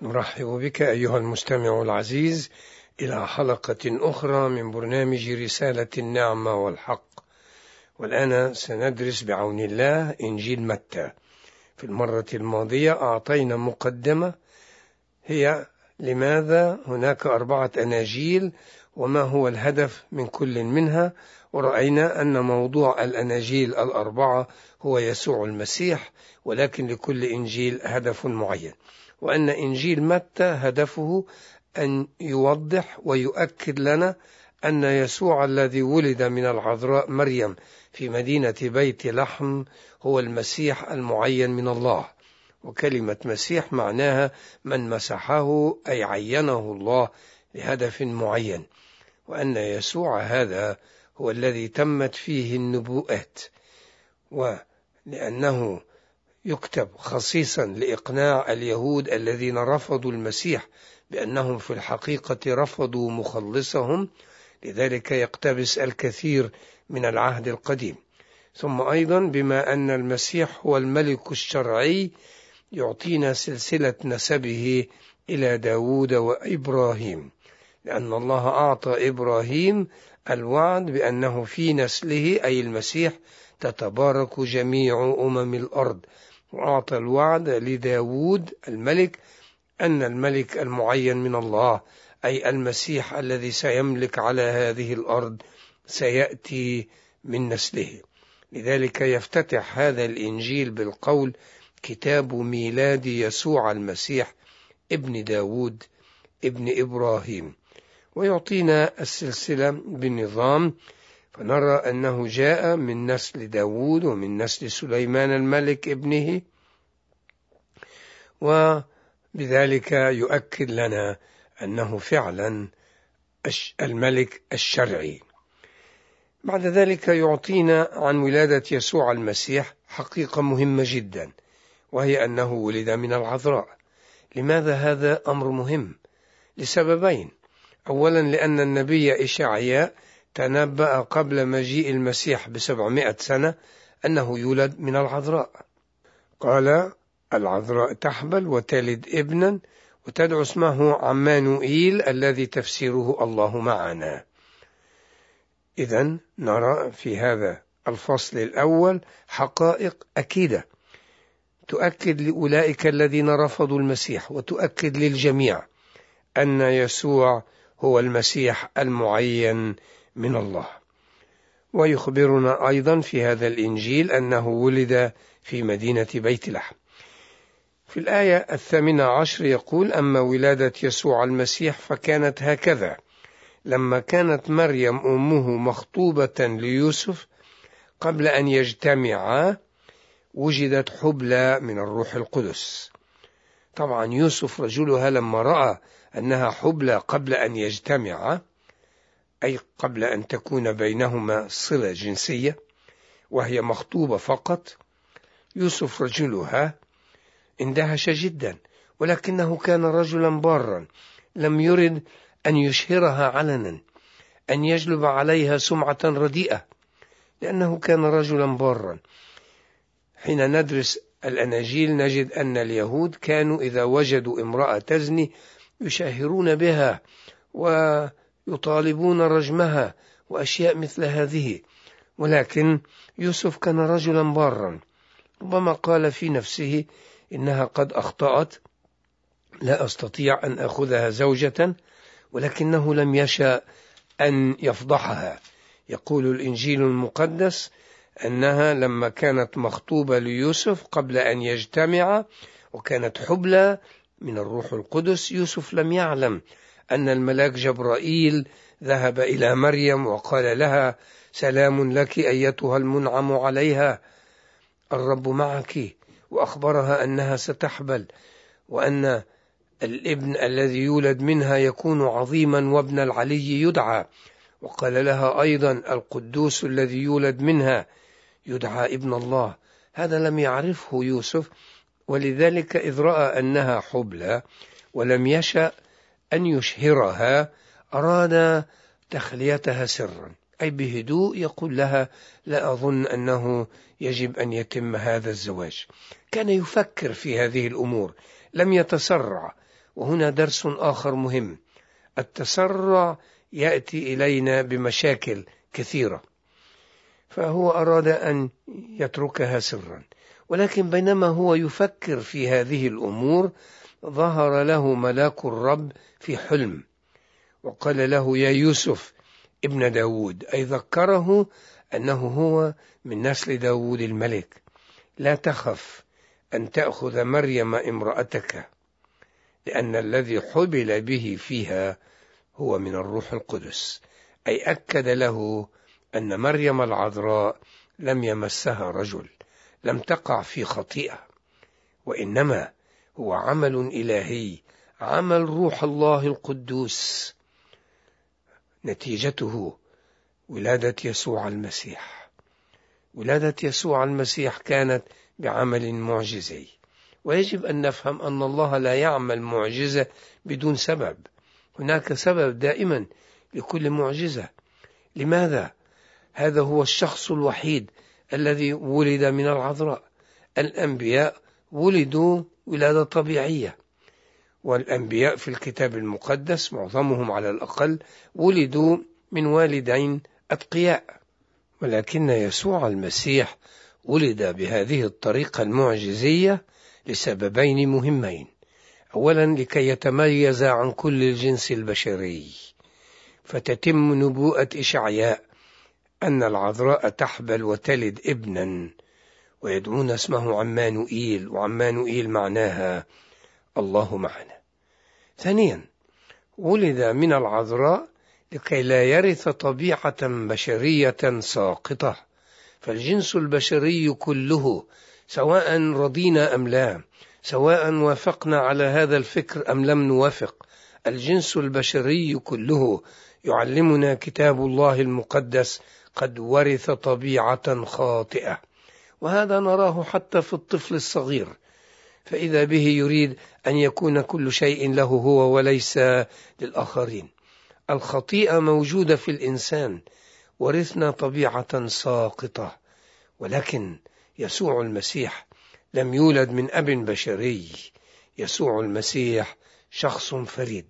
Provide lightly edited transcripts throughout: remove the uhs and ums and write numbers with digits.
نرحب بك أيها المستمع العزيز إلى حلقة أخرى من برنامج رسالة النعمة والحق، والآن سندرس بعون الله إنجيل متى. في المرة الماضية أعطينا مقدمة هي لماذا هناك 4 أناجيل وما هو الهدف من كل منها، ورأينا أن موضوع الأناجيل 4 هو يسوع المسيح، ولكن لكل إنجيل هدف معين، وأن إنجيل متى هدفه أن يوضح ويؤكد لنا أن يسوع الذي ولد من العذراء مريم في مدينة بيت لحم هو المسيح المعين من الله. وكلمة مسيح معناها من مسحه، أي عينه الله لهدف معين، وأن يسوع هذا هو الذي تمت فيه النبوءات، ولأنه يكتب خصيصا لإقناع اليهود الذين رفضوا المسيح بأنهم في الحقيقة رفضوا مخلصهم، لذلك يقتبس الكثير من العهد القديم. ثم أيضا بما أن المسيح هو الملك الشرعي يعطينا سلسلة نسبه إلى داود وإبراهيم، لأن الله أعطى إبراهيم الوعد بأنه في نسله أي المسيح تتبارك جميع أمم الأرض، وأعطى الوعد لداود الملك أن الملك المعين من الله أي المسيح الذي سيملك على هذه الأرض سيأتي من نسله. لذلك يفتتح هذا الإنجيل بالقول: كتاب ميلاد يسوع المسيح ابن داود ابن إبراهيم، ويعطينا السلسلة بالنظام، فنرى أنه جاء من نسل داود ومن نسل سليمان الملك ابنه، وبذلك يؤكد لنا أنه فعلا الملك الشرعي. بعد ذلك يعطينا عن ولادة يسوع المسيح حقيقة مهمة جدا، وهي أنه ولد من العذراء. لماذا هذا أمر مهم؟ لسببين: أولا لأن النبي إشعياء تنبأ قبل مجيء المسيح ب700 سنة أنه يولد من العذراء، قال: العذراء تحبل وتلد ابنا وتدعو اسمه عمانوئيل الذي تفسيره الله معنا. إذن نرى في هذا الفصل الأول حقائق أكيدة تؤكد لأولئك الذين رفضوا المسيح، وتؤكد للجميع أن يسوع هو المسيح المعين من الله. ويخبرنا أيضا في هذا الإنجيل أنه ولد في مدينة بيت لحم. في الآية 18 يقول: أما ولادة يسوع المسيح فكانت هكذا: لما كانت مريم أمه مخطوبة ليوسف قبل أن يجتمعا وجدت حبلى من الروح القدس. طبعا يوسف رجلها لما رأى أنها حبلى قبل أن يجتمعا، أي قبل أن تكون بينهما صلة جنسية وهي مخطوبة فقط، يوسف رجلها اندهش جدا، ولكنه كان رجلا بارا لم يرد أن يشهرها علنا، أن يجلب عليها سمعة رديئة، لأنه كان رجلا بارا. حين ندرس الأناجيل نجد أن اليهود كانوا إذا وجدوا امرأة تزني يشهرون بها ويطالبون رجمها وأشياء مثل هذه، ولكن يوسف كان رجلا بارا، ربما قال في نفسه: إنها قد أخطأت، لا أستطيع أن أخذها زوجة، ولكنه لم يشاء أن يفضحها. يقول الإنجيل المقدس أنها لما كانت مخطوبة ليوسف قبل أن يجتمع وكانت حبلى من الروح القدس، يوسف لم يعلم أن الملاك جبرائيل ذهب إلى مريم وقال لها: سلام لك أيتها المنعم عليها، الرب معك، وأخبرها أنها ستحبل وأن الابن الذي يولد منها يكون عظيما وابن العلي يدعى، وقال لها أيضا: القدوس الذي يولد منها يدعى ابن الله. هذا لم يعرفه يوسف، ولذلك إذ رأى أنها حبلى ولم يشأ أن يشهرها أراد تخليتها سرا، أي بهدوء يقول لها: لا أظن أنه يجب أن يتم هذا الزواج. كان يفكر في هذه الأمور، لم يتسرع، وهنا درس آخر مهم: التسرع يأتي إلينا بمشاكل كثيرة، فهو أراد أن يتركها سرا، ولكن بينما هو يفكر في هذه الأمور ظهر له ملاك الرب في حلم وقال له: يا يوسف ابن داود، أي ذكره أنه هو من نسل داود الملك، لا تخف أن تأخذ مريم امرأتك، لأن الذي حبل به فيها هو من الروح القدس. أي أكد له أن مريم العذراء لم يمسها رجل، لم تقع في خطيئة، وإنما هو عمل إلهي، عمل روح الله القدوس، نتيجته ولادة يسوع المسيح. ولادة يسوع المسيح كانت بعمل معجزي، ويجب أن نفهم أن الله لا يعمل معجزة بدون سبب، هناك سبب دائما لكل معجزة. لماذا؟ هذا هو الشخص الوحيد الذي ولد من العذراء. الأنبياء ولدوا ولادة طبيعية، والأنبياء في الكتاب المقدس معظمهم على الأقل ولدوا من والدين أتقياء، ولكن يسوع المسيح ولد بهذه الطريقة المعجزية لسببين مهمين: أولا لكي يتميز عن كل الجنس البشري، فتتم نبوءة إشعياء أن العذراء تحبل وتلد ابنا ويدعون اسمه عمانوئيل، وعمانوئيل معناها الله معنا. ثانيا ولد من العذراء لكي لا يرث طبيعة بشرية ساقطة، فالجنس البشري كله سواء رضينا أم لا، سواء وافقنا على هذا الفكر أم لم نوافق، الجنس البشري كله يعلمنا كتاب الله المقدس قد ورث طبيعة خاطئة، وهذا نراه حتى في الطفل الصغير، فإذا به يريد أن يكون كل شيء له هو وليس للآخرين. الخطيئة موجودة في الإنسان، ورثنا طبيعة ساقطة، ولكن يسوع المسيح لم يولد من أب بشري، يسوع المسيح شخص فريد.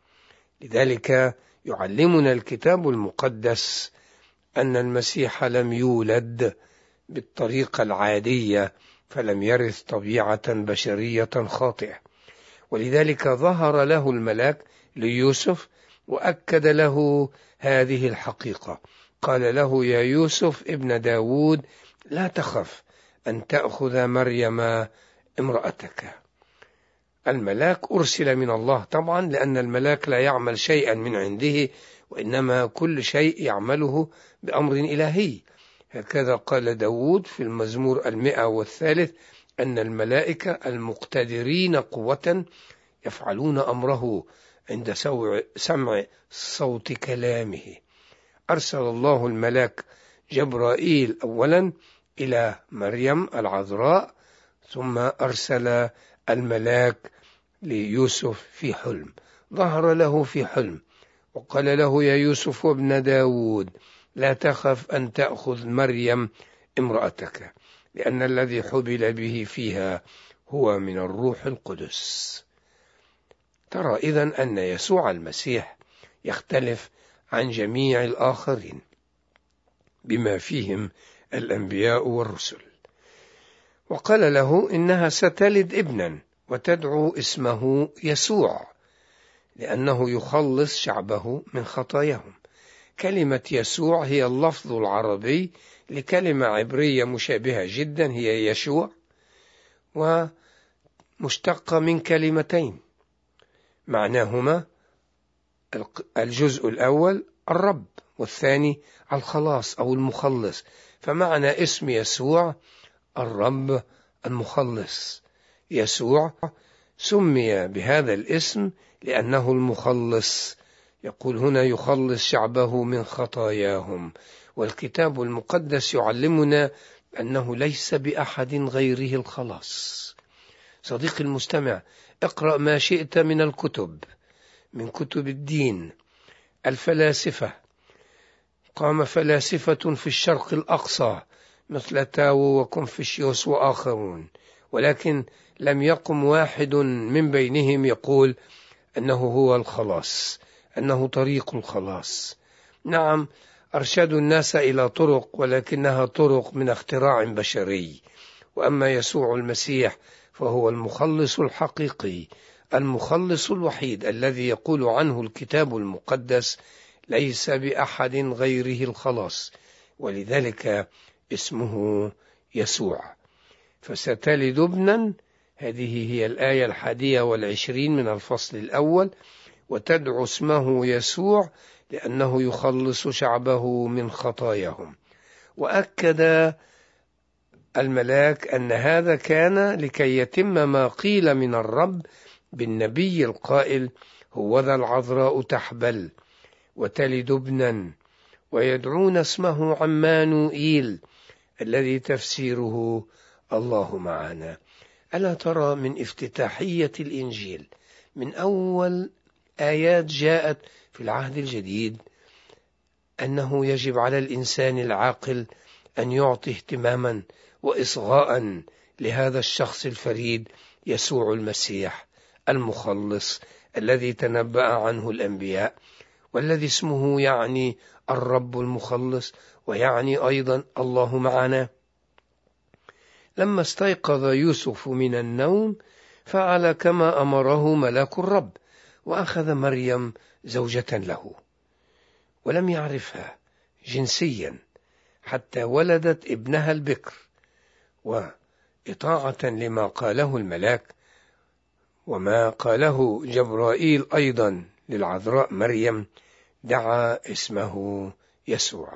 لذلك يعلمنا الكتاب المقدس أن المسيح لم يولد بالطريقة العادية، فلم يرث طبيعة بشرية خاطئة. ولذلك ظهر له الملاك ليوسف وأكد له هذه الحقيقة، قال له: يا يوسف ابن داود، لا تخف أن تأخذ مريم امرأتك. الملاك أرسل من الله طبعا، لأن الملاك لا يعمل شيئا من عنده، وإنما كل شيء يعمله بأمر إلهي. هكذا قال داود في المزمور 103 أن الملائكة المقتدرين قوة يفعلون أمره عند سمع صوت كلامه. أرسل الله الملاك جبرائيل أولا إلى مريم العذراء، ثم أرسل الملاك ليوسف في حلم، ظهر له في حلم وقال له: يا يوسف ابن داود، لا تخف أن تأخذ مريم امرأتك، لأن الذي حبل به فيها هو من الروح القدس. ترى إذن أن يسوع المسيح يختلف عن جميع الآخرين بما فيهم الأنبياء والرسل. وقال له إنها ستلد ابنا وتدعو اسمه يسوع، لأنه يخلص شعبه من خطاياهم. كلمة يسوع هي اللفظ العربي لكلمة عبرية مشابهة جدا، هي يشوع، ومشتقة من كلمتين معناهما الجزء الأول الرب، والثاني الخلاص أو المخلص، فمعنى اسم يسوع الرب المخلص. يسوع سمي بهذا الاسم لأنه المخلص، يقول هنا يخلص شعبه من خطاياهم. والكتاب المقدس يعلمنا أنه ليس بأحد غيره الخلاص. صديقي المستمع، اقرأ ما شئت من الكتب، من كتب الدين. الفلاسفة، قام فلاسفة في الشرق الأقصى مثل تاو وكونفوشيوس وآخرون، ولكن لم يقم واحد من بينهم يقول أنه هو الخلاص، أنه طريق الخلاص. نعم، أرشدوا الناس إلى طرق، ولكنها طرق من اختراع بشري. وأما يسوع المسيح فهو المخلص الحقيقي، المخلص الوحيد الذي يقول عنه الكتاب المقدس: ليس بأحد غيره الخلاص، ولذلك اسمه يسوع. فستلد ابنا، هذه هي الآية 21 من الفصل الأول، وتدعو اسمه يسوع لأنه يخلص شعبه من خطاياهم. وأكد الملاك أن هذا كان لكي يتم ما قيل من الرب بالنبي القائل: هوذا العذراء تحبل وتلد ابنا ويدعون اسمه عمانوئيل، الذي تفسيره الله معنا. ألا ترى من افتتاحية الإنجيل، من أول آيات جاءت في العهد الجديد، أنه يجب على الإنسان العاقل أن يعطي اهتماما وإصغاء لهذا الشخص الفريد، يسوع المسيح المخلص الذي تنبأ عنه الأنبياء، والذي اسمه يعني الرب المخلص، ويعني أيضا الله معنا. لما استيقظ يوسف من النوم فعل كما أمره ملاك الرب، وأخذ مريم زوجة له، ولم يعرفها جنسيا حتى ولدت ابنها البكر. وإطاعة لما قاله الملاك وما قاله جبرائيل أيضا للعذراء مريم، دعا اسمه يسوع.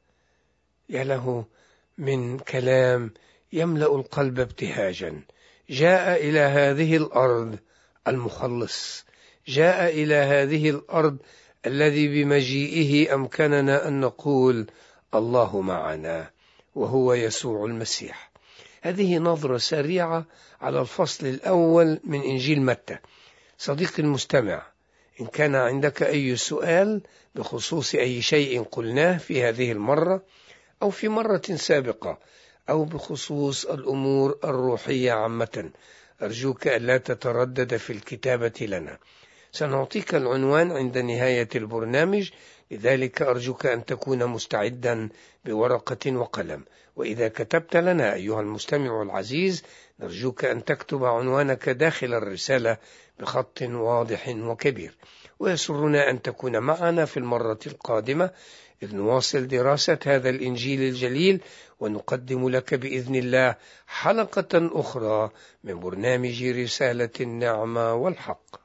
يا له من كلام يملأ القلب ابتهاجا. جاء إلى هذه الأرض المخلص، جاء إلى هذه الأرض الذي بمجيئه أمكننا أن نقول الله معنا، وهو يسوع المسيح. هذه نظرة سريعة على الفصل الأول من إنجيل متى. صديقي المستمع، إن كان عندك أي سؤال بخصوص أي شيء قلناه في هذه المرة أو في مرة سابقة، أو بخصوص الأمور الروحية عامة، أرجوك ألا تتردد في الكتابة لنا. سنعطيك العنوان عند نهاية البرنامج، لذلك أرجوك أن تكون مستعدا بورقة وقلم. وإذا كتبت لنا أيها المستمع العزيز، نرجوك أن تكتب عنوانك داخل الرسالة بخط واضح وكبير. ويسرنا أن تكون معنا في المرة القادمة، إذ نواصل دراسة هذا الإنجيل الجليل، ونقدم لك بإذن الله حلقة أخرى من برنامج رسالة النعمة والحق.